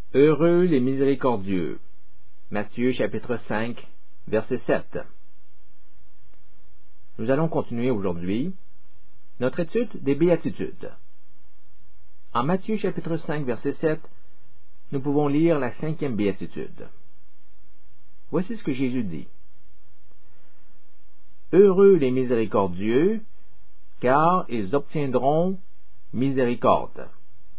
Heureux les miséricordieux. Matthieu chapitre 5, verset 7. Nous allons continuer aujourd'hui notre étude des béatitudes. En Matthieu chapitre 5, verset 7, nous pouvons lire la 5e béatitude. Voici ce que Jésus dit. Heureux les miséricordieux, car ils obtiendront miséricorde.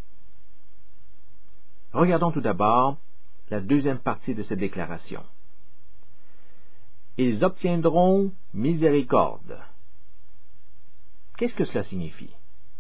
Regardons tout d'abord la deuxième partie de cette déclaration. Ils obtiendront miséricorde. Qu'est-ce que cela signifie?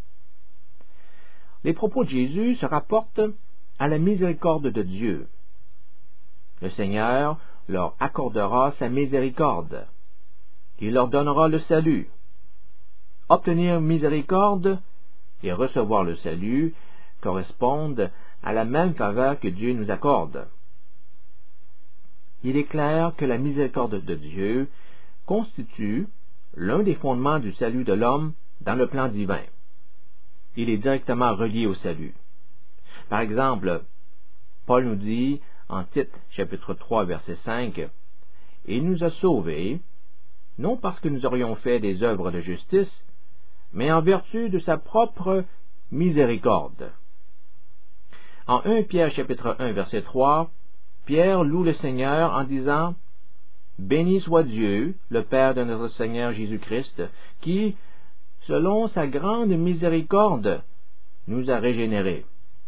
Les propos de Jésus se rapportent à la miséricorde de Dieu. Le Seigneur leur accordera sa miséricorde. Il leur donnera le salut. Obtenir miséricorde et recevoir le salut correspondent à la même faveur que Dieu nous accorde. Il est clair que la miséricorde de Dieu constitue l'un des fondements du salut de l'homme dans le plan divin. Il est directement relié au salut. Par exemple, Paul nous dit en Tite chapitre 3 verset 5, « Il nous a sauvés, non parce que nous aurions fait des œuvres de justice, mais en vertu de sa propre miséricorde. » En 1 Pierre chapitre 1 verset 3, Pierre loue le Seigneur en disant « Béni soit Dieu, le Père de notre Seigneur Jésus-Christ, qui, selon sa grande miséricorde, nous a régénérés. »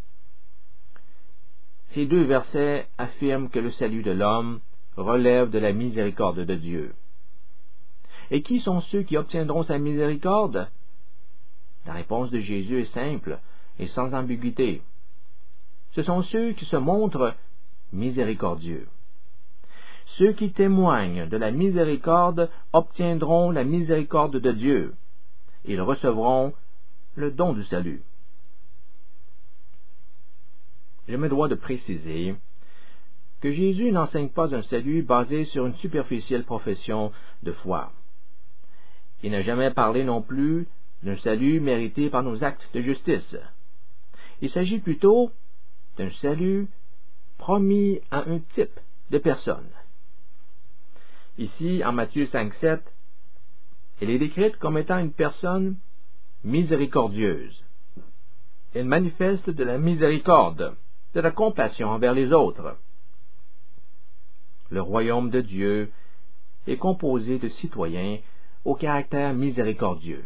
Ces deux versets affirment que le salut de l'homme relève de la miséricorde de Dieu. Et qui sont ceux qui obtiendront sa miséricorde? La réponse de Jésus est simple et sans ambiguïté. Ce sont ceux qui se montrent miséricordieux. Ceux qui témoignent de la miséricorde obtiendront la miséricorde de Dieu. Ils recevront le don du salut. Je me dois de préciser que Jésus n'enseigne pas un salut basé sur une superficielle profession de foi. Il n'a jamais parlé non plus d'un salut mérité par nos actes de justice. Il s'agit plutôt d'un salut promis à un type de personne. Ici, en Matthieu 5,7, elle est décrite comme étant une personne miséricordieuse. Elle manifeste de la miséricorde, de la compassion envers les autres. Le royaume de Dieu est composé de citoyens au caractère miséricordieux.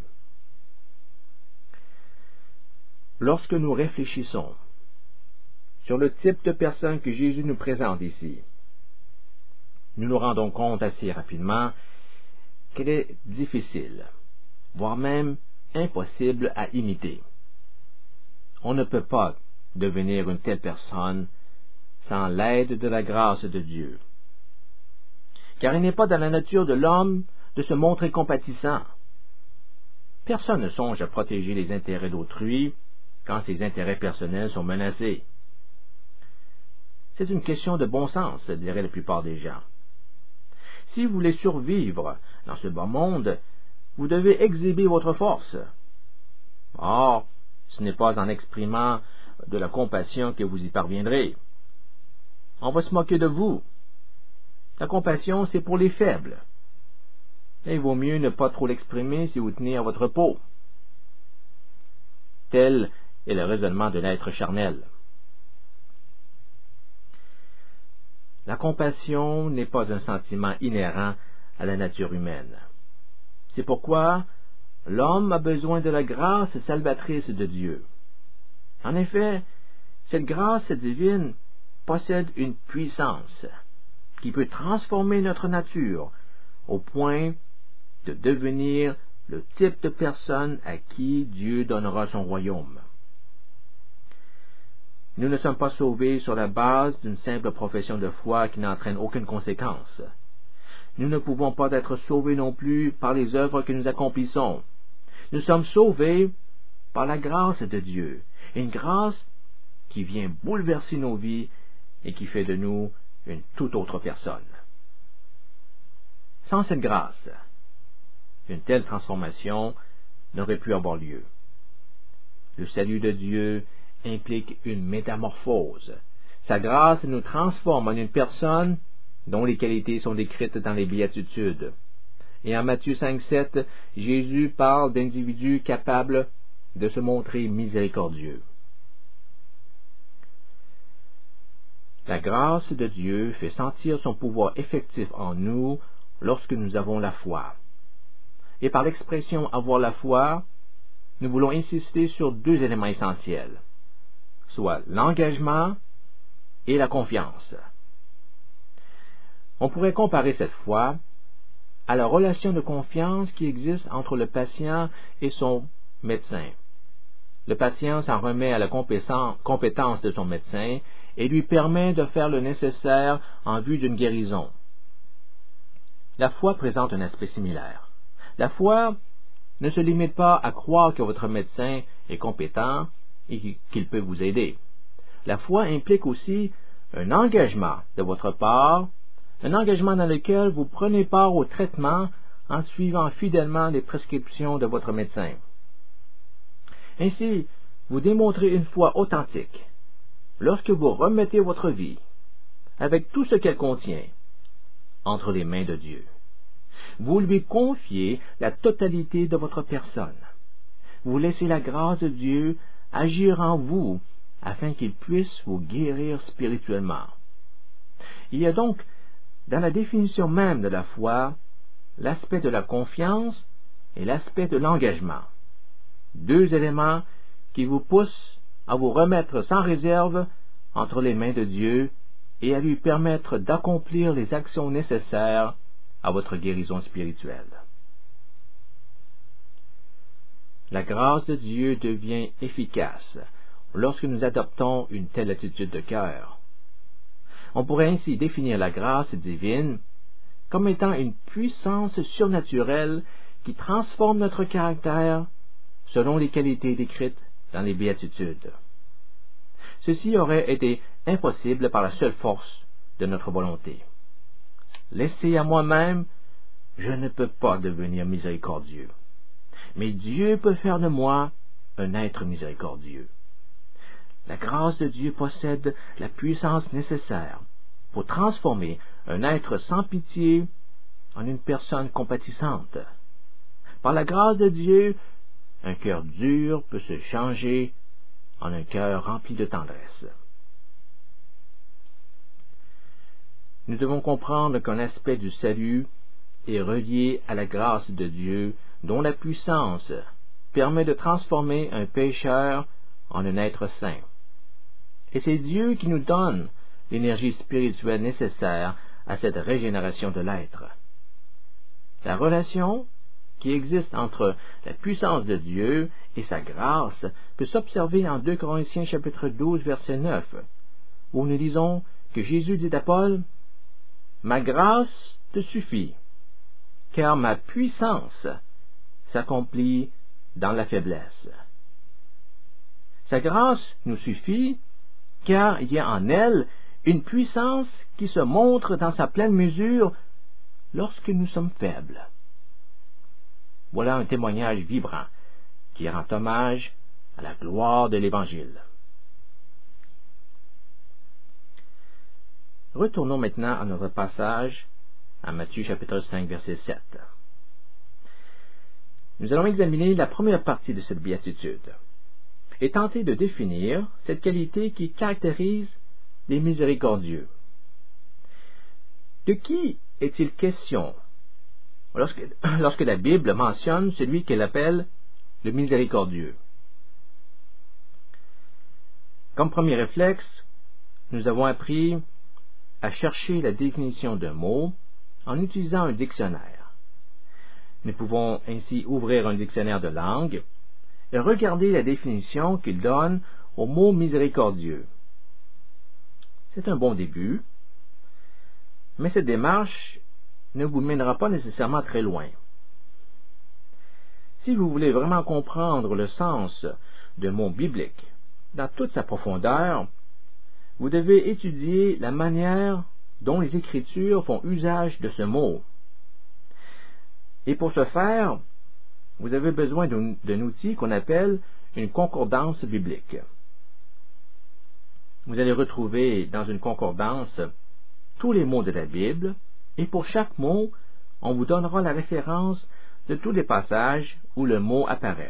Lorsque nous réfléchissons sur le type de personne que Jésus nous présente ici, nous nous rendons compte assez rapidement qu'elle est difficile, voire même impossible à imiter. On ne peut pas devenir une telle personne sans l'aide de la grâce de Dieu. Car il n'est pas dans la nature de l'homme de se montrer compatissant. Personne ne songe à protéger les intérêts d'autrui quand ses intérêts personnels sont menacés. C'est une question de bon sens, diraient la plupart des gens. Si vous voulez survivre dans ce bas monde, vous devez exhiber votre force. Or, ce n'est pas en exprimant de la compassion que vous y parviendrez. On va se moquer de vous. La compassion, c'est pour les faibles. Mais il vaut mieux ne pas trop l'exprimer si vous tenez à votre peau. Tel est le raisonnement de l'être charnel. La compassion n'est pas un sentiment inhérent à la nature humaine. C'est pourquoi l'homme a besoin de la grâce salvatrice de Dieu. En effet, cette grâce divine possède une puissance qui peut transformer notre nature au point de devenir le type de personne à qui Dieu donnera son royaume. Nous ne sommes pas sauvés sur la base d'une simple profession de foi qui n'entraîne aucune conséquence. Nous ne pouvons pas être sauvés non plus par les œuvres que nous accomplissons. Nous sommes sauvés par la grâce de Dieu, une grâce qui vient bouleverser nos vies et qui fait de nous une toute autre personne. Sans cette grâce, une telle transformation n'aurait pu avoir lieu. Le salut de Dieu implique une métamorphose, Sa grâce nous transforme en une personne dont les qualités sont décrites dans les béatitudes. Et en Matthieu 5,7, Jésus parle d'individus capables de se montrer miséricordieux. La grâce de Dieu fait sentir son pouvoir effectif en nous lorsque nous avons la foi. Et par l'expression « avoir la foi », nous voulons insister sur deux éléments essentiels, soit l'engagement et la confiance. On pourrait comparer cette foi à la relation de confiance qui existe entre le patient et son médecin. Le patient s'en remet à la compétence de son médecin et lui permet de faire le nécessaire en vue d'une guérison. La foi présente un aspect similaire. La foi ne se limite pas à croire que votre médecin est compétent et qu'il peut vous aider. La foi implique aussi un engagement de votre part, un engagement dans lequel vous prenez part au traitement en suivant fidèlement les prescriptions de votre médecin. Ainsi, vous démontrez une foi authentique lorsque vous remettez votre vie, avec tout ce qu'elle contient, entre les mains de Dieu. Vous lui confiez la totalité de votre personne. Vous laissez la grâce de Dieu agir en vous afin qu'il puisse vous guérir spirituellement. Il y a donc, dans la définition même de la foi, l'aspect de la confiance et l'aspect de l'engagement. Deux éléments qui vous poussent à vous remettre sans réserve entre les mains de Dieu et à lui permettre d'accomplir les actions nécessaires à votre guérison spirituelle. La grâce de Dieu devient efficace lorsque nous adoptons une telle attitude de cœur. On pourrait ainsi définir la grâce divine comme étant une puissance surnaturelle qui transforme notre caractère selon les qualités décrites dans les béatitudes. Ceci aurait été impossible par la seule force de notre volonté. Laissé à moi-même, je ne peux pas devenir miséricordieux. Mais Dieu peut faire de moi un être miséricordieux. La grâce de Dieu possède la puissance nécessaire pour transformer un être sans pitié en une personne compatissante. Par la grâce de Dieu, un cœur dur peut se changer en un cœur rempli de tendresse. Nous devons comprendre qu'un aspect du salut est relié à la grâce de Dieu, dont la puissance permet de transformer un pécheur en un être saint. Et c'est Dieu qui nous donne l'énergie spirituelle nécessaire à cette régénération de l'être. La relation qui existe entre la puissance de Dieu et sa grâce peut s'observer en 2 Corinthiens chapitre 12 verset 9, où nous lisons que Jésus dit à Paul, « Ma grâce te suffit, car ma puissance s'accomplit dans la faiblesse. » Sa grâce nous suffit, car il y a en elle une puissance qui se montre dans sa pleine mesure lorsque nous sommes faibles. Voilà un témoignage vibrant qui rend hommage à la gloire de l'Évangile. Retournons maintenant à notre passage à Matthieu chapitre 5 verset 7. Nous allons examiner la première partie de cette béatitude et tenter de définir cette qualité qui caractérise les miséricordieux. De qui est-il question lorsque la Bible mentionne celui qu'elle appelle le miséricordieux? Comme premier réflexe, nous avons appris à chercher la définition d'un mot en utilisant un dictionnaire. Nous pouvons ainsi ouvrir un dictionnaire de langue et regarder la définition qu'il donne au mot miséricordieux. C'est un bon début, mais cette démarche ne vous mènera pas nécessairement très loin. Si vous voulez vraiment comprendre le sens d'un mot biblique dans toute sa profondeur, vous devez étudier la manière dont les Écritures font usage de ce mot. Et pour ce faire, vous avez besoin d'un outil qu'on appelle une concordance biblique. vous allez retrouver dans une concordance tous les mots de la Bible, et pour chaque mot, on vous donnera la référence de tous les passages où le mot apparaît.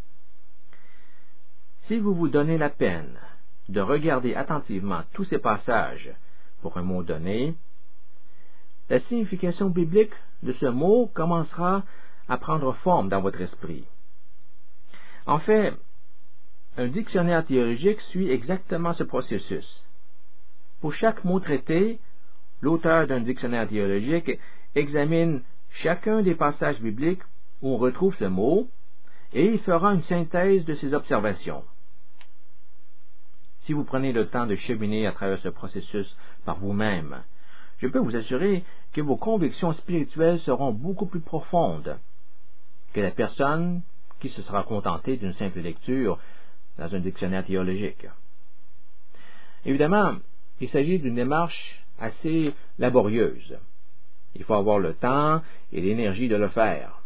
Si vous vous donnez la peine de regarder attentivement tous ces passages pour un mot donné, la signification biblique de ce mot commencera à prendre forme dans votre esprit. En fait, un dictionnaire théologique suit exactement ce processus. Pour chaque mot traité, l'auteur d'un dictionnaire théologique examine chacun des passages bibliques où on retrouve ce mot et il fera une synthèse de ses observations. Si vous prenez le temps de cheminer à travers ce processus par vous-même, je peux vous assurer que vos convictions spirituelles seront beaucoup plus profondes que la personne qui se sera contentée d'une simple lecture dans un dictionnaire théologique. Évidemment, il s'agit d'une démarche assez laborieuse. Il faut avoir le temps et l'énergie de le faire.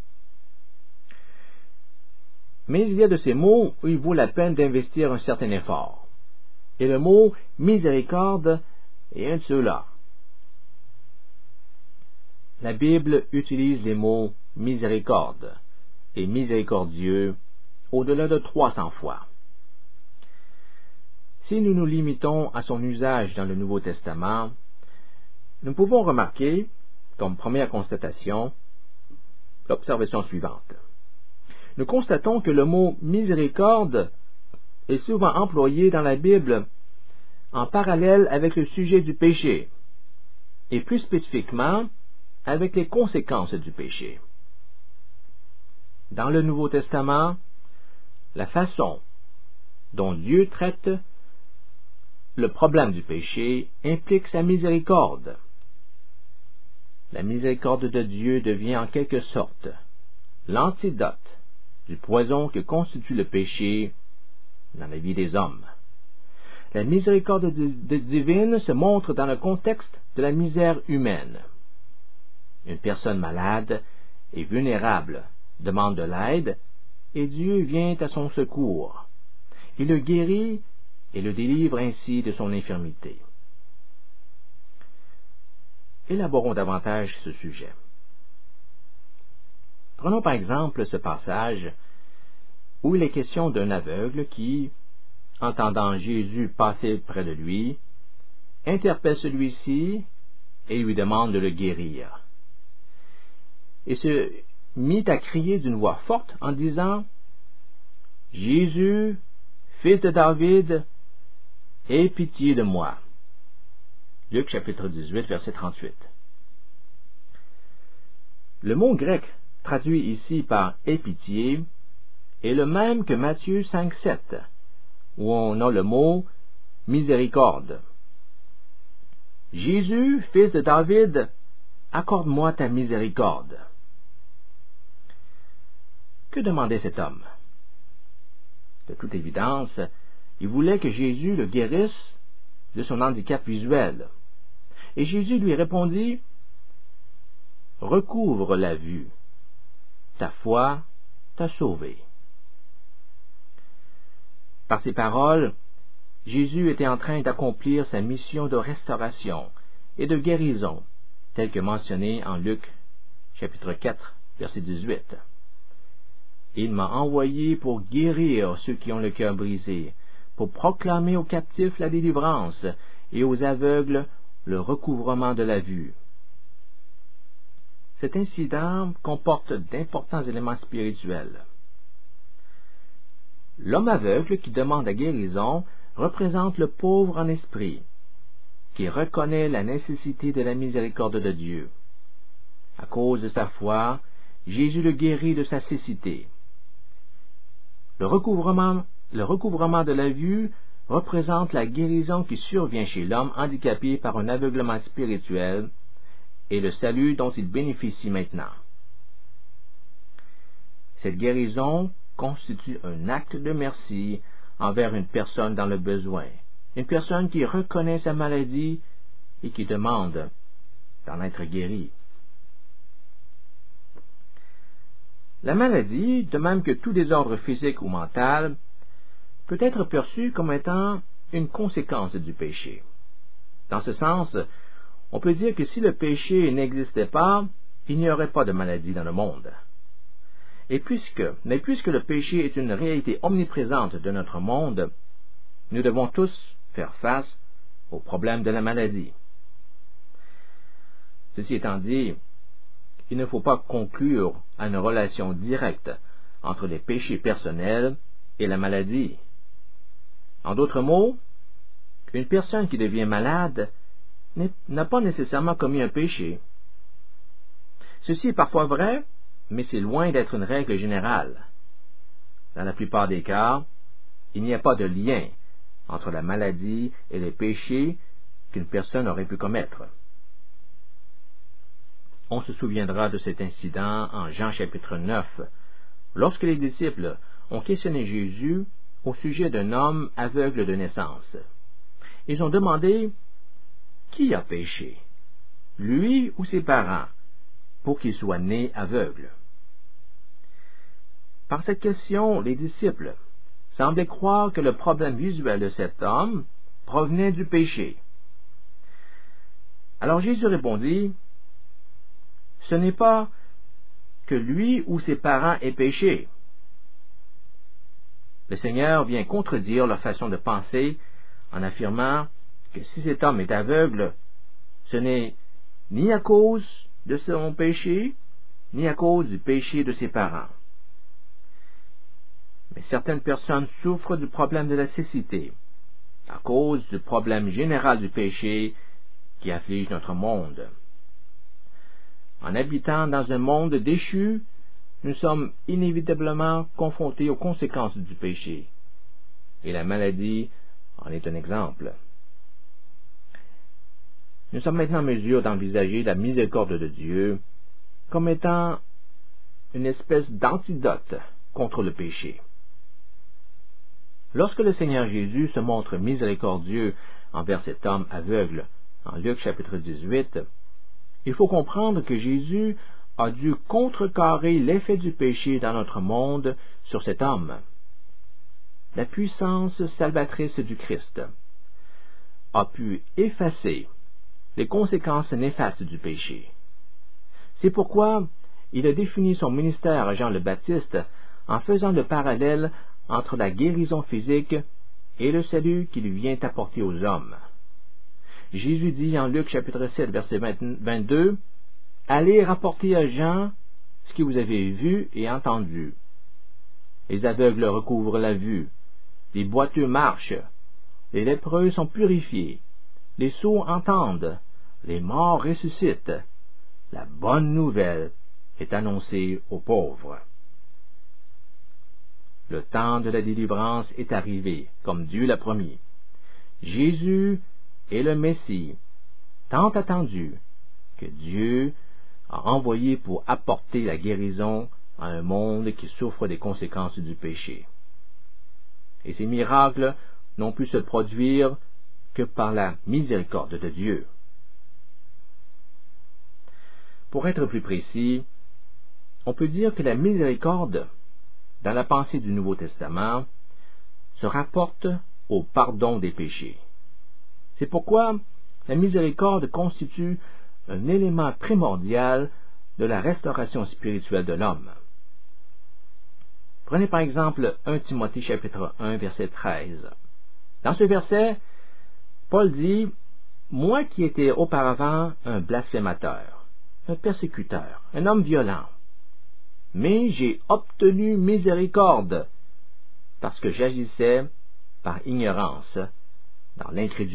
Mais il y a de ces mots où il vaut la peine d'investir un certain effort. Et le mot miséricorde est un de ceux-là. La Bible utilise les mots miséricorde et miséricordieux au-delà de 300 fois. Si nous nous limitons à son usage dans le Nouveau Testament, nous pouvons remarquer, comme première constatation, l'observation suivante. Nous constatons que le mot miséricorde est souvent employé dans la Bible en parallèle avec le sujet du péché, et plus spécifiquement avec les conséquences du péché. Dans le Nouveau Testament, la façon dont Dieu traite le problème du péché implique sa miséricorde. La miséricorde de Dieu devient en quelque sorte l'antidote du poison que constitue le péché dans la vie des hommes. La miséricorde divine se montre dans le contexte de la misère humaine. Une personne malade et vulnérable demande de l'aide et Dieu vient à son secours. Il le guérit et le délivre ainsi de son infirmité. Élaborons davantage ce sujet. Prenons par exemple ce passage où il est question d'un aveugle qui, entendant Jésus passer près de lui, interpelle celui-ci et lui demande de le guérir. Et se mit à crier d'une voix forte en disant « Jésus, fils de David, aie pitié de moi. » Luc chapitre 18, verset 38. Le mot grec traduit ici par « aie pitié » est le même que Matthieu 5, 7, où on a le mot « miséricorde ». Jésus, fils de David, accorde-moi ta miséricorde. Que demandait cet homme? De toute évidence, il voulait que Jésus le guérisse de son handicap visuel. Et Jésus lui répondit, « Recouvre la vue, ta foi t'a sauvé. » Par ces paroles, Jésus était en train d'accomplir sa mission de restauration et de guérison, telle que mentionnée en Luc chapitre 4, verset 18. Il m'a envoyé pour guérir ceux qui ont le cœur brisé, pour proclamer aux captifs la délivrance et aux aveugles le recouvrement de la vue. Cet incident comporte d'importants éléments spirituels. L'homme aveugle qui demande la guérison représente le pauvre en esprit, qui reconnaît la nécessité de la miséricorde de Dieu. À cause de sa foi, Jésus le guérit de sa cécité. Le recouvrement de la vue représente la guérison qui survient chez l'homme handicapé par un aveuglement spirituel et le salut dont il bénéficie maintenant. Cette guérison constitue un acte de merci envers une personne dans le besoin, une personne qui reconnaît sa maladie et qui demande d'en être guérie. La maladie, de même que tout désordre physique ou mental, peut être perçue comme étant une conséquence du péché. Dans ce sens, on peut dire que si le péché n'existait pas, il n'y aurait pas de maladie dans le monde. Mais puisque le péché est une réalité omniprésente de notre monde, nous devons tous faire face au problème de la maladie. Ceci étant dit, il ne faut pas conclure à une relation directe entre les péchés personnels et la maladie. En d'autres mots, une personne qui devient malade n'a pas nécessairement commis un péché. Ceci est parfois vrai, mais c'est loin d'être une règle générale. Dans la plupart des cas, il n'y a pas de lien entre la maladie et les péchés qu'une personne aurait pu commettre. On se souviendra de cet incident en Jean chapitre 9, lorsque les disciples ont questionné Jésus au sujet d'un homme aveugle de naissance. Ils ont demandé « Qui a péché, lui ou ses parents, pour qu'il soit né aveugle ?» Par cette question, les disciples semblaient croire que le problème visuel de cet homme provenait du péché. Alors Jésus répondit « Ce n'est pas que lui ou ses parents aient péché. » Le Seigneur vient contredire leur façon de penser en affirmant que si cet homme est aveugle, ce n'est ni à cause de son péché, ni à cause du péché de ses parents. Mais certaines personnes souffrent du problème de la cécité, à cause du problème général du péché qui afflige notre monde. En habitant dans un monde déchu, nous sommes inévitablement confrontés aux conséquences du péché, et la maladie en est un exemple. Nous sommes maintenant en mesure d'envisager la miséricorde de Dieu comme étant une espèce d'antidote contre le péché. Lorsque le Seigneur Jésus se montre miséricordieux envers cet homme aveugle, en Luc chapitre 18, il faut comprendre que Jésus a dû contrecarrer l'effet du péché dans notre monde sur cet homme. La puissance salvatrice du Christ a pu effacer les conséquences néfastes du péché. C'est pourquoi il a défini son ministère à Jean le Baptiste en faisant le parallèle entre la guérison physique et le salut qu'il vient apporter aux hommes. Jésus dit en Luc chapitre 7, verset 22, « Allez rapporter à Jean ce que vous avez vu et entendu. Les aveugles recouvrent la vue, les boiteux marchent, les lépreux sont purifiés, les sourds entendent, les morts ressuscitent. La bonne nouvelle est annoncée aux pauvres. » Le temps de la délivrance est arrivé, comme Dieu l'a promis. Jésus est le Messie, tant attendu, que Dieu a envoyé pour apporter la guérison à un monde qui souffre des conséquences du péché. Et ces miracles n'ont pu se produire que par la miséricorde de Dieu. Pour être plus précis, on peut dire que la miséricorde, dans la pensée du Nouveau Testament, se rapporte au pardon des péchés. C'est pourquoi la miséricorde constitue un élément primordial de la restauration spirituelle de l'homme. Prenez par exemple 1 Timothée chapitre 1 verset 13. Dans ce verset, Paul dit « Moi qui étais auparavant un blasphémateur, un persécuteur, un homme violent, mais j'ai obtenu miséricorde parce que j'agissais par ignorance dans l'incrédulité. »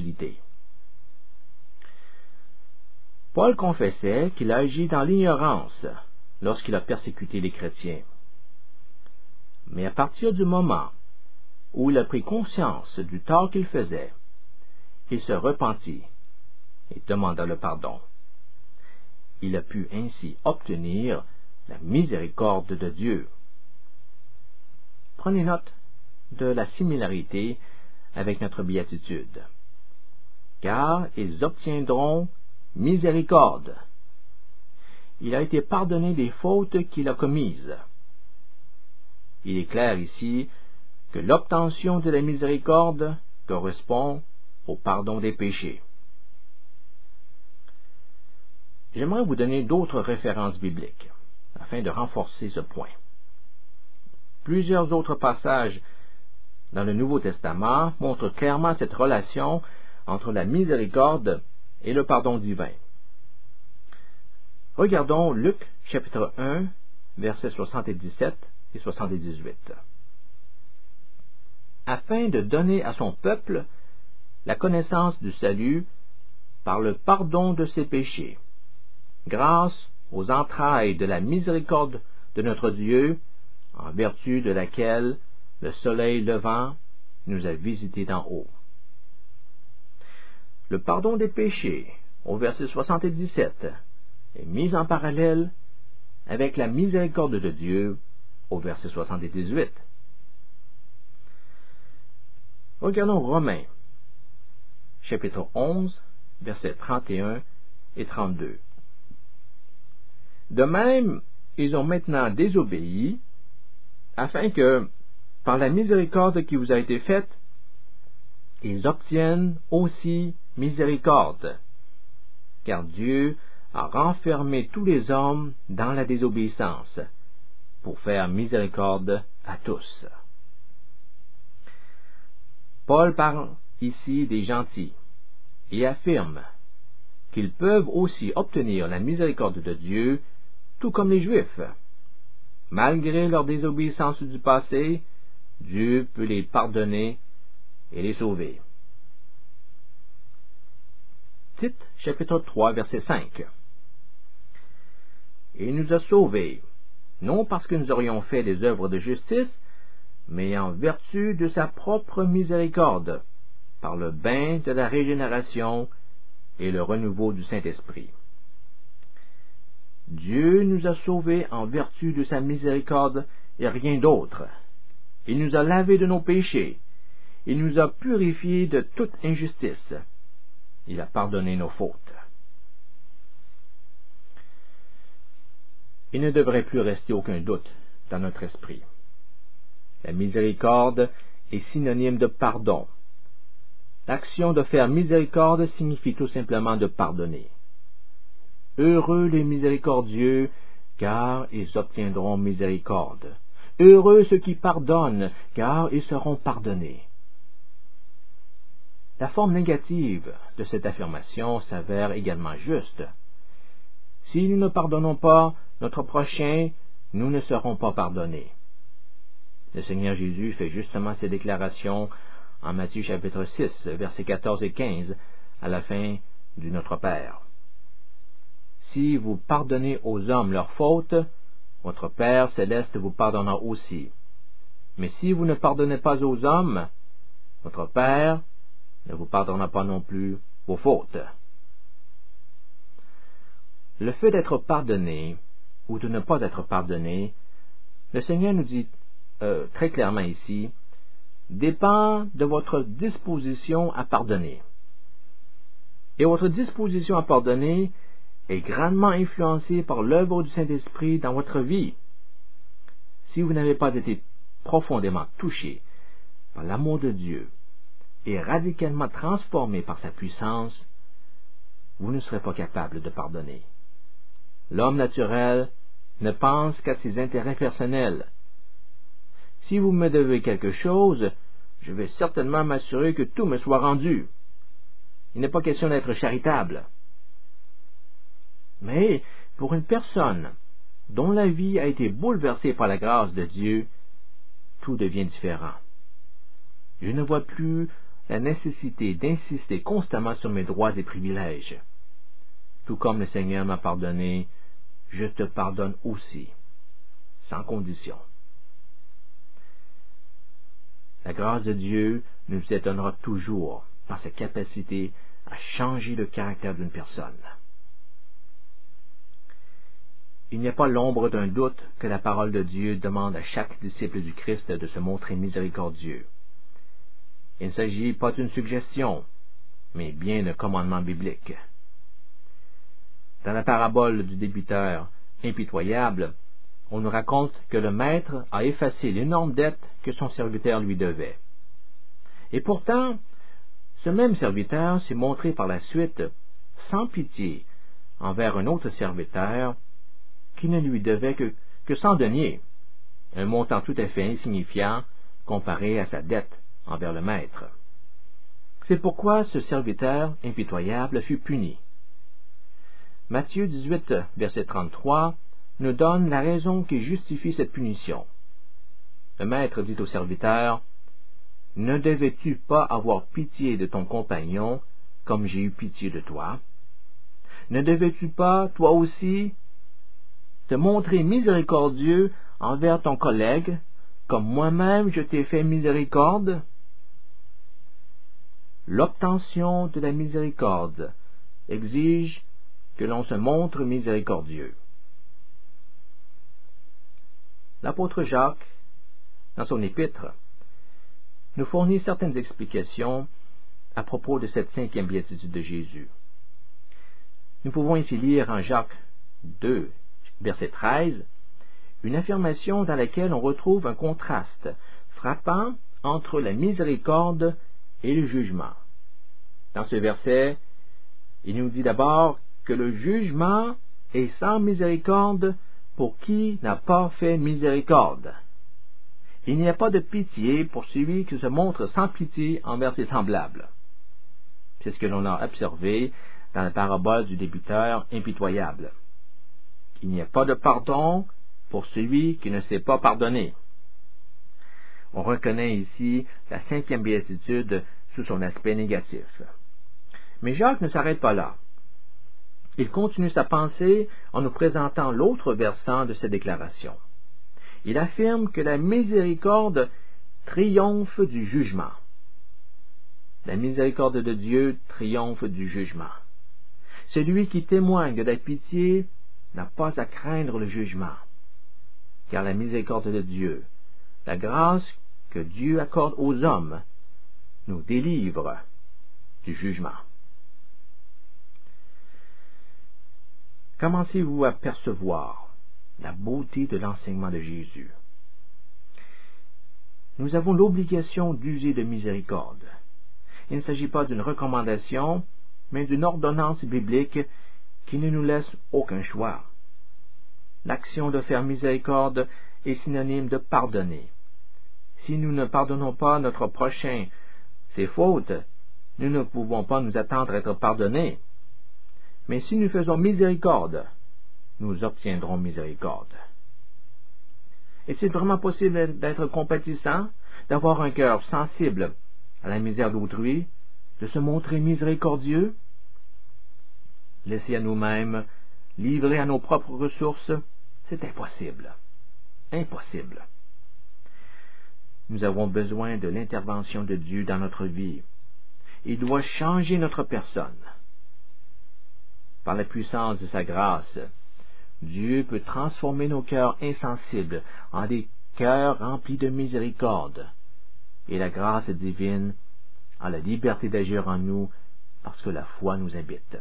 Paul confessait qu'il a agi dans l'ignorance lorsqu'il a persécuté les chrétiens. Mais à partir du moment où il a pris conscience du tort qu'il faisait, il se repentit et demanda le pardon. Il a pu ainsi obtenir la miséricorde de Dieu. Prenez note de la similarité avec notre béatitude. Car ils obtiendront miséricorde. Il a été pardonné des fautes qu'il a commises. Il est clair ici que l'obtention de la miséricorde correspond au pardon des péchés. J'aimerais vous donner d'autres références bibliques afin de renforcer ce point. Plusieurs autres passages dans le Nouveau Testament montrent clairement cette relation entre la miséricorde et le pardon divin. Regardons Luc chapitre 1, versets 77 et 78. Afin de donner à son peuple la connaissance du salut par le pardon de ses péchés, grâce aux entrailles de la miséricorde de notre Dieu, en vertu de laquelle le soleil levant nous a visités d'en haut. Le pardon des péchés, au verset 77, est mis en parallèle avec la miséricorde de Dieu, au verset 78. Regardons Romains, chapitre 11, versets 31 et 32. De même, ils ont maintenant désobéi, afin que, par la miséricorde qui vous a été faite, ils obtiennent aussi miséricorde, car Dieu a renfermé tous les hommes dans la désobéissance, pour faire miséricorde à tous. Paul parle ici des gentils et affirme qu'ils peuvent aussi obtenir la miséricorde de Dieu, tout comme les Juifs. Malgré leur désobéissance du passé, Dieu peut les pardonner et les sauver. Tite, chapitre 3, verset 5. Il nous a sauvés, non parce que nous aurions fait des œuvres de justice, mais en vertu de sa propre miséricorde, par le bain de la régénération et le renouveau du Saint-Esprit. Dieu nous a sauvés en vertu de sa miséricorde et rien d'autre. Il nous a lavés de nos péchés. Il nous a purifiés de toute injustice. Il a pardonné nos fautes. Il ne devrait plus rester aucun doute dans notre esprit. La miséricorde est synonyme de pardon. L'action de faire miséricorde signifie tout simplement de pardonner. Heureux les miséricordieux, car ils obtiendront miséricorde. Heureux ceux qui pardonnent, car ils seront pardonnés. La forme négative de cette affirmation s'avère également juste. Si nous ne pardonnons pas notre prochain, nous ne serons pas pardonnés. Le Seigneur Jésus fait justement ces déclarations en Matthieu chapitre 6, versets 14 et 15, à la fin du Notre Père. Si vous pardonnez aux hommes leurs fautes, votre Père céleste vous pardonnera aussi. Mais si vous ne pardonnez pas aux hommes, votre Père ne vous pardonnera pas non plus vos fautes. Le fait d'être pardonné ou de ne pas être pardonné, le Seigneur nous dit très clairement ici, dépend de votre disposition à pardonner. Et votre disposition à pardonner est grandement influencée par l'œuvre du Saint-Esprit dans votre vie. Si vous n'avez pas été profondément touché par l'amour de Dieu et radicalement transformé par sa puissance, vous ne serez pas capable de pardonner. L'homme naturel ne pense qu'à ses intérêts personnels. Si vous me devez quelque chose, je vais certainement m'assurer que tout me soit rendu. Il n'est pas question d'être charitable. Mais pour une personne dont la vie a été bouleversée par la grâce de Dieu, tout devient différent. Je ne vois plus la nécessité d'insister constamment sur mes droits et privilèges. Tout comme le Seigneur m'a pardonné, je te pardonne aussi, sans condition. La grâce de Dieu nous étonnera toujours par sa capacité à changer le caractère d'une personne. Il n'y a pas l'ombre d'un doute que la parole de Dieu demande à chaque disciple du Christ de se montrer miséricordieux. Il ne s'agit pas d'une suggestion, mais bien d'un commandement biblique. Dans la parabole du débiteur impitoyable, on nous raconte que le maître a effacé l'énorme dette que son serviteur lui devait. Et pourtant, Ce même serviteur s'est montré par la suite sans pitié envers un autre serviteur qui ne lui devait que 100 deniers, un montant tout à fait insignifiant comparé à sa dette envers le maître. C'est pourquoi ce serviteur impitoyable fut puni. Matthieu 18, verset 33, nous donne la raison qui justifie cette punition. Le maître dit au serviteur, « Ne devais-tu pas avoir pitié de ton compagnon comme j'ai eu pitié de toi? Ne devais-tu pas, toi aussi, te montrer miséricordieux envers ton collègue, comme moi-même je t'ai fait miséricorde? » L'obtention de la miséricorde exige que l'on se montre miséricordieux. L'apôtre Jacques, dans son épître, nous fournit certaines explications à propos de cette 5e béatitude de Jésus. Nous pouvons ici lire en Jacques 2, verset 13, une affirmation dans laquelle on retrouve un contraste frappant entre la miséricorde et le jugement. Dans ce verset, il nous dit d'abord que le jugement est sans miséricorde pour qui n'a pas fait miséricorde. Il n'y a pas de pitié pour celui qui se montre sans pitié envers ses semblables. C'est ce que l'on a observé dans la parabole du débiteur impitoyable. Il n'y a pas de pardon pour celui qui ne sait pas pardonner. On reconnaît ici la 5e béatitude sous son aspect négatif. Mais Jacques ne s'arrête pas là. Il continue sa pensée en nous présentant l'autre versant de cette déclaration. Il affirme que la miséricorde triomphe du jugement. La miséricorde de Dieu triomphe du jugement. Celui qui témoigne de la pitié n'a pas à craindre le jugement, car la miséricorde de Dieu, la grâce que Dieu accorde aux hommes, nous délivre du jugement. Commencez-vous à percevoir la beauté de l'enseignement de Jésus? Nous avons l'obligation d'user de miséricorde. Il ne s'agit pas d'une recommandation, mais d'une ordonnance biblique qui ne nous laisse aucun choix. L'action de faire miséricorde est synonyme de pardonner. Si nous ne pardonnons pas notre prochain ses fautes, nous ne pouvons pas nous attendre à être pardonnés. Mais si nous faisons miséricorde, nous obtiendrons miséricorde. Est-il vraiment possible d'être compatissant, d'avoir un cœur sensible à la misère d'autrui, de se montrer miséricordieux? Laisser à nous-mêmes, livrés à nos propres ressources, c'est impossible. Impossible. Nous avons besoin de l'intervention de Dieu dans notre vie. Il doit changer notre personne. Par la puissance de sa grâce, Dieu peut transformer nos cœurs insensibles en des cœurs remplis de miséricorde, et la grâce divine a la liberté d'agir en nous parce que la foi nous habite.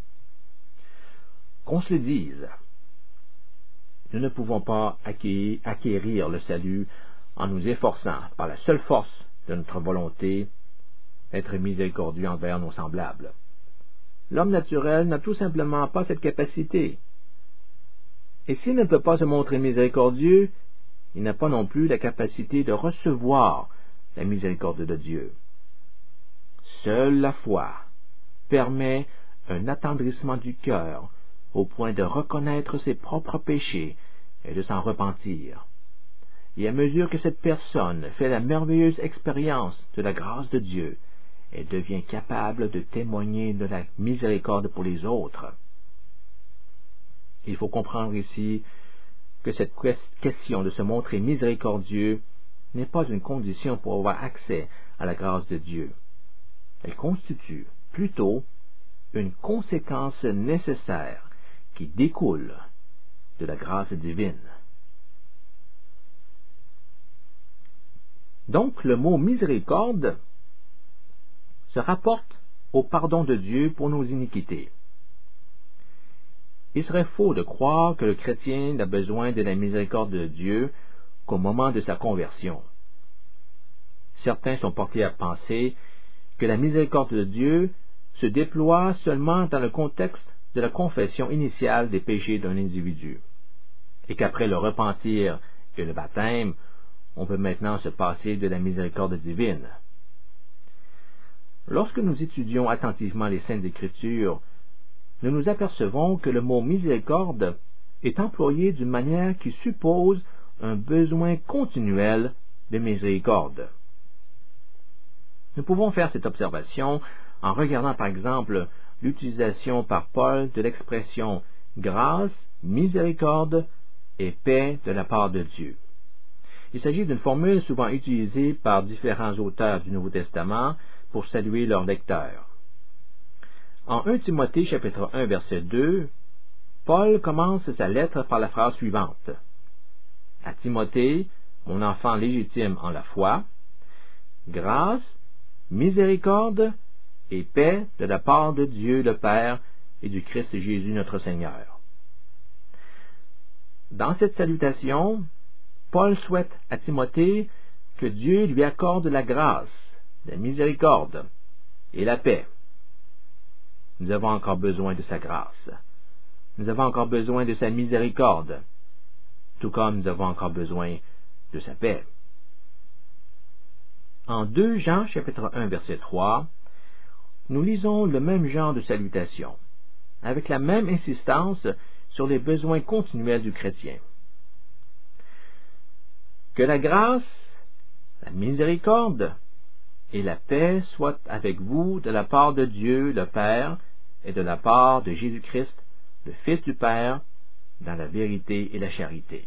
Qu'on se le dise, nous ne pouvons pas acquérir le salut en nous efforçant, par la seule force de notre volonté, d'être miséricordieux envers nos semblables. L'homme naturel n'a tout simplement pas cette capacité. Et s'il ne peut pas se montrer miséricordieux, il n'a pas non plus la capacité de recevoir la miséricorde de Dieu. Seule la foi permet un attendrissement du cœur au point de reconnaître ses propres péchés et de s'en repentir. Et à mesure que cette personne fait la merveilleuse expérience de la grâce de Dieu, elle devient capable de témoigner de la miséricorde pour les autres. Il faut comprendre ici que cette question de se montrer miséricordieux n'est pas une condition pour avoir accès à la grâce de Dieu. Elle constitue plutôt une conséquence nécessaire qui découle de la grâce divine. Donc, le mot miséricorde se rapporte au pardon de Dieu pour nos iniquités. Il serait faux de croire que le chrétien n'a besoin de la miséricorde de Dieu qu'au moment de sa conversion. Certains sont portés à penser que la miséricorde de Dieu se déploie seulement dans le contexte de la confession initiale des péchés d'un individu, et qu'après le repentir et le baptême, on peut maintenant se passer de la miséricorde divine. Lorsque nous étudions attentivement les Saintes Écritures, nous nous apercevons que le mot miséricorde est employé d'une manière qui suppose un besoin continuel de miséricorde. Nous pouvons faire cette observation en regardant par exemple l'utilisation par Paul de l'expression grâce, miséricorde et paix de la part de Dieu. Il s'agit d'une formule souvent utilisée par différents auteurs du Nouveau Testament pour saluer leurs lecteurs. En 1 Timothée chapitre 1 verset 2, Paul commence sa lettre par la phrase suivante. À Timothée, mon enfant légitime en la foi, grâce, miséricorde et paix de la part de Dieu le Père et du Christ Jésus notre Seigneur. Dans cette salutation, Paul souhaite à Timothée que Dieu lui accorde la grâce, la miséricorde et la paix. Nous avons encore besoin de sa grâce. Nous avons encore besoin de sa miséricorde, tout comme nous avons encore besoin de sa paix. En 2 Jean chapitre 1 verset 3, nous lisons le même genre de salutation, avec la même insistance sur les besoins continuels du chrétien. Que la grâce, la miséricorde et la paix soient avec vous de la part de Dieu le Père et de la part de Jésus-Christ, le Fils du Père, dans la vérité et la charité.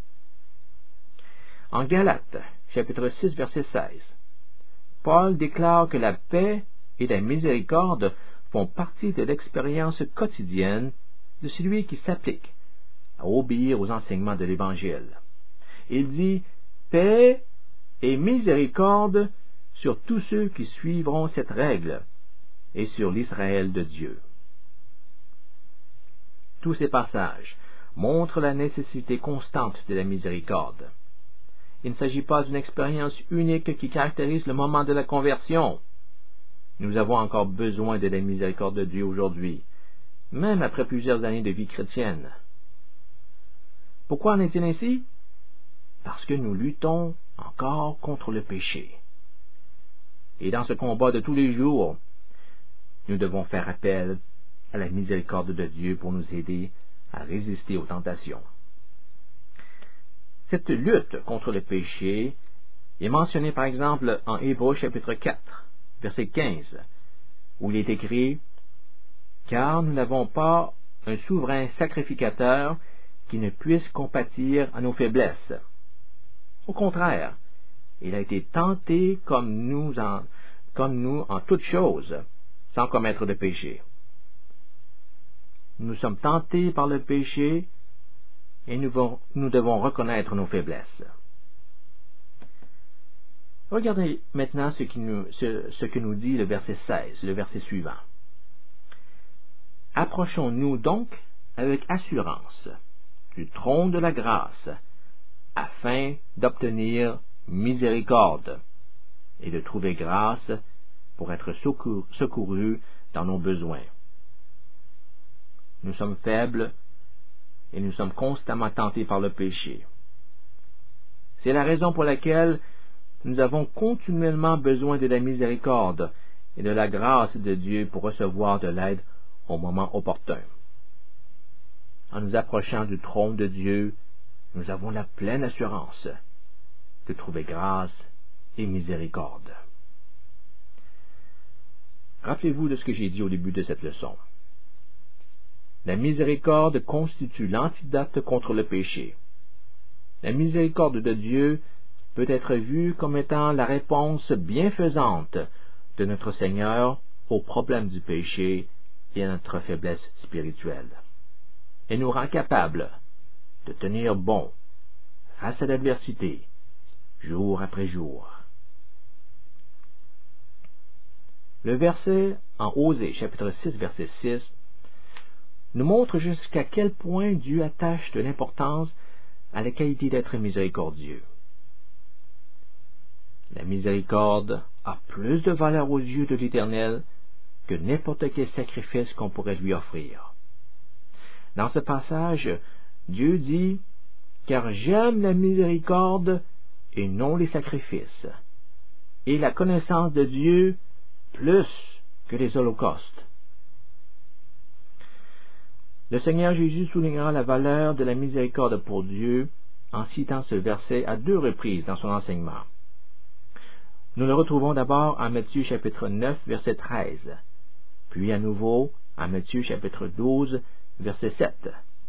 En Galates, chapitre 6, verset 16, Paul déclare que la paix et la miséricorde font partie de l'expérience quotidienne de celui qui s'applique à obéir aux enseignements de l'Évangile. Il dit « paix et miséricorde sur tous ceux qui suivront cette règle et sur l'Israël de Dieu. » Tous ces passages montrent la nécessité constante de la miséricorde. Il ne s'agit pas d'une expérience unique qui caractérise le moment de la conversion. Nous avons encore besoin de la miséricorde de Dieu aujourd'hui, même après plusieurs années de vie chrétienne. Pourquoi en est-il ainsi? Parce que nous luttons encore contre le péché. Et dans ce combat de tous les jours, nous devons faire appel à la miséricorde de Dieu pour nous aider à résister aux tentations. Cette lutte contre le péché est mentionnée par exemple en Hébreux chapitre 4, verset 15, où il est écrit « Car nous n'avons pas un souverain sacrificateur qui ne puisse compatir à nos faiblesses. Au contraire, il a été tenté comme nous en toutes choses, sans commettre de péché. Nous sommes tentés par le péché et nous devons reconnaître nos faiblesses. » Regardez maintenant ce que nous dit le verset 16, le verset suivant. « Approchons-nous donc avec assurance du trône de la grâce, afin d'obtenir miséricorde et de trouver grâce pour être secourus dans nos besoins. » Nous sommes faibles et nous sommes constamment tentés par le péché. C'est la raison pour laquelle nous avons continuellement besoin de la miséricorde et de la grâce de Dieu pour recevoir de l'aide au moment opportun. En nous approchant du trône de Dieu, nous avons la pleine assurance de trouver grâce et miséricorde. Rappelez-vous de ce que j'ai dit au début de cette leçon. La miséricorde constitue l'antidote contre le péché. La miséricorde de Dieu peut être vue comme étant la réponse bienfaisante de notre Seigneur au problème du péché et à notre faiblesse spirituelle. Elle nous rend capables de tenir bon face à l'adversité, jour après jour. Le verset en Osée, chapitre 6, verset 6, nous montre jusqu'à quel point Dieu attache de l'importance à la qualité d'être miséricordieux. La miséricorde a plus de valeur aux yeux de l'Éternel que n'importe quel sacrifice qu'on pourrait lui offrir. Dans ce passage, Dieu dit « Car j'aime la miséricorde et non les sacrifices, et la connaissance de Dieu plus que les holocaustes. » Le Seigneur Jésus soulignera la valeur de la miséricorde pour Dieu en citant ce verset à 2 reprises dans son enseignement. Nous le retrouvons d'abord en Matthieu chapitre 9, verset 13, puis à nouveau en Matthieu chapitre 12, verset 7.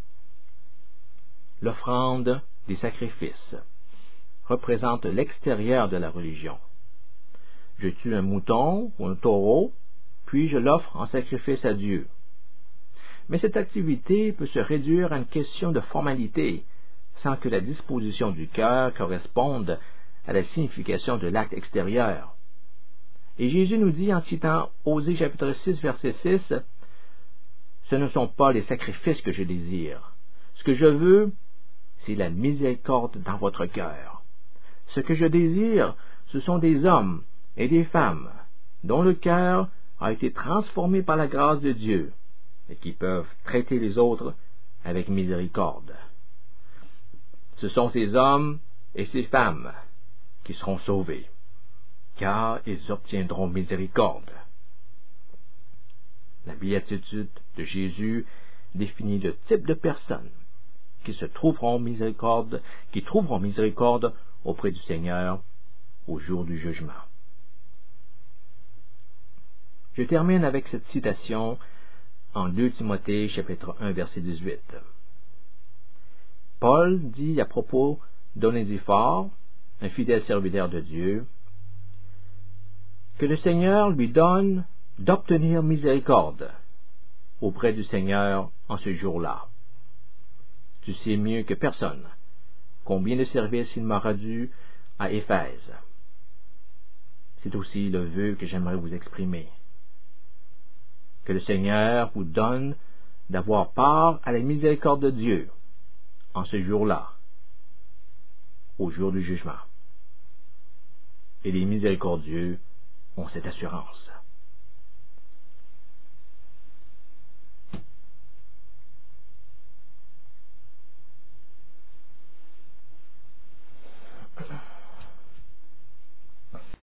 L'offrande des sacrifices représente l'extérieur de la religion. Je tue un mouton ou un taureau, puis je l'offre en sacrifice à Dieu. Mais cette activité peut se réduire à une question de formalité, sans que la disposition du cœur corresponde à la signification de l'acte extérieur. Et Jésus nous dit en citant Osée chapitre 6, verset 6, « Ce ne sont pas les sacrifices que je désire. Ce que je veux, c'est la miséricorde dans votre cœur. Ce que je désire, ce sont des hommes et des femmes dont le cœur a été transformé par la grâce de Dieu et qui peuvent traiter les autres avec miséricorde. Ce sont ces hommes et ces femmes qui seront sauvés, car ils obtiendront miséricorde. » La béatitude de Jésus définit le type de personnes qui trouveront miséricorde auprès du Seigneur au jour du jugement. Je termine avec cette citation en 2 Timothée chapitre 1 verset 18. Paul dit à propos d'Onésiphore, un fidèle serviteur de Dieu, que le Seigneur lui donne d'obtenir miséricorde auprès du Seigneur en ce jour-là. Tu sais mieux que personne combien de services il m'a rendu à Éphèse. C'est aussi le vœu que j'aimerais vous exprimer. Que le Seigneur vous donne d'avoir part à la miséricorde de Dieu en ce jour-là, au jour du jugement. Et les miséricordieux ont cette assurance.